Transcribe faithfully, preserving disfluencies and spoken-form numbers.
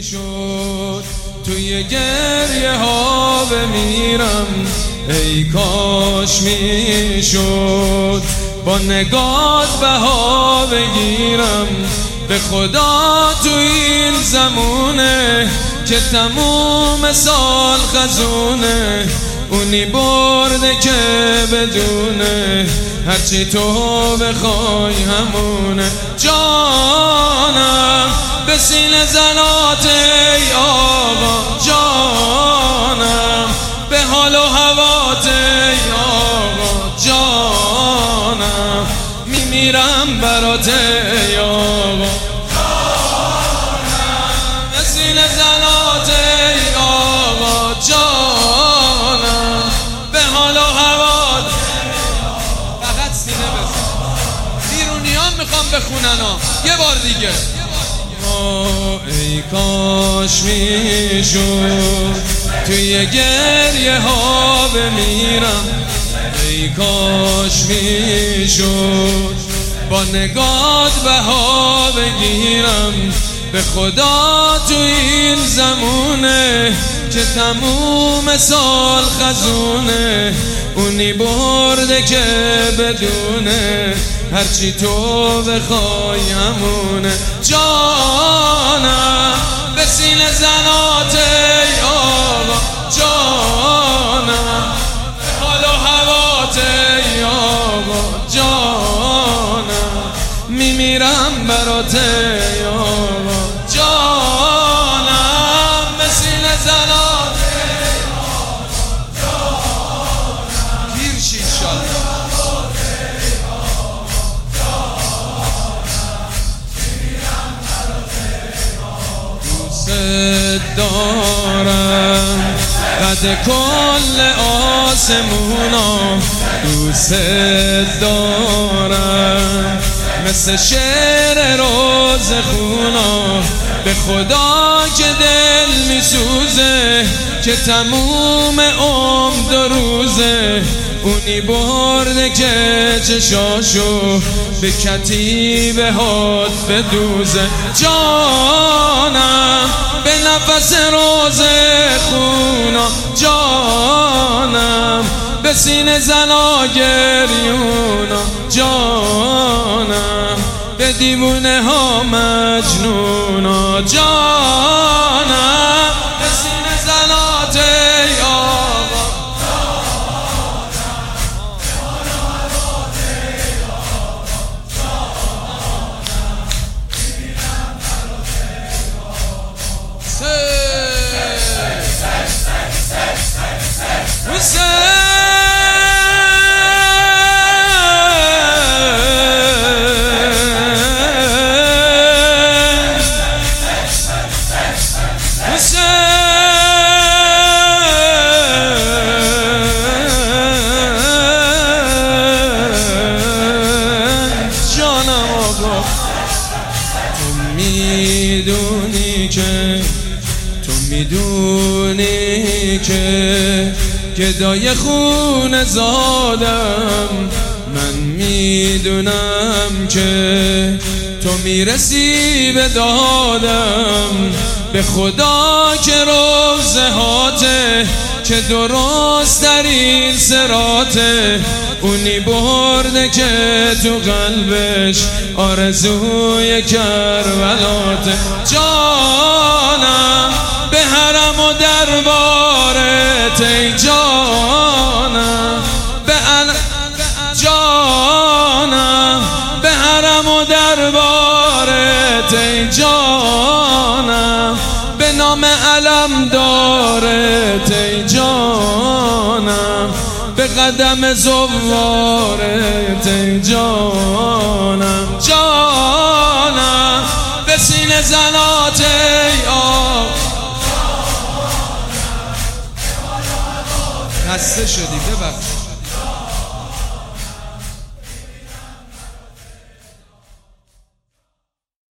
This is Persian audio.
شد توی گریه ها بمیرم، ای کاش میشد با نگات بها بگیرم. به خدا تو این زمونه که تموم سال خزونه، اونی برده که بدونه هرچی تو بخوای همونه. جانم به سینه زنات ای آقا، جانم به حال و هوات ای آقا، جانم میمیرم برات ای آقا. جانم به سینه زنات ای آقا، جانم به حال و هوات. فقط سینه بزن، بیرونیان میخوام بخونن ها یه بار دیگه. ای کاش میشد توی گریه ها بمیرم، ای کاش میشد با نگات بها بگیرم. به خدا تو این زمونه که تموم سال خزونه، اونی برده که بدونه هرچی تو بخوای همونه. جانم به سینه زنات ای آقا، جانم به حال و هوات ای آقا، جانم میمیرم برات ای آقا. جانم به سینه زنات ای آقا، جانم گیرشی انشالله. دارم قد کل آسمونا، دوست دارم مثل شعر روز خونا. به خدا که دل میسوزه که تموم عمر دو روزه، اونی برده که چشاشو به کتیبه هات بدوزه. جانم به نفس روز خونا، جانم به سینه زنا گریونا، جانم به دیوونه ها مجنونا. جانم به سینه زنات ای آقا، میدونی که تو میدونی که گدای خون زادم، من میدونم که تو میرسی به دادم. به خدا که روزه هاته که درست در این سراته، اونی برده که تو قلبش آرزوی کربلاته. جانم به حرم و دربارت ای جانم، به ان... جانم به حرم و دربارت ای جانم، به نام علم دارت ای جانم، به قدم زوارت ای جانم. جانم به سینه زنات ای آقا. خسته شدی ببخش.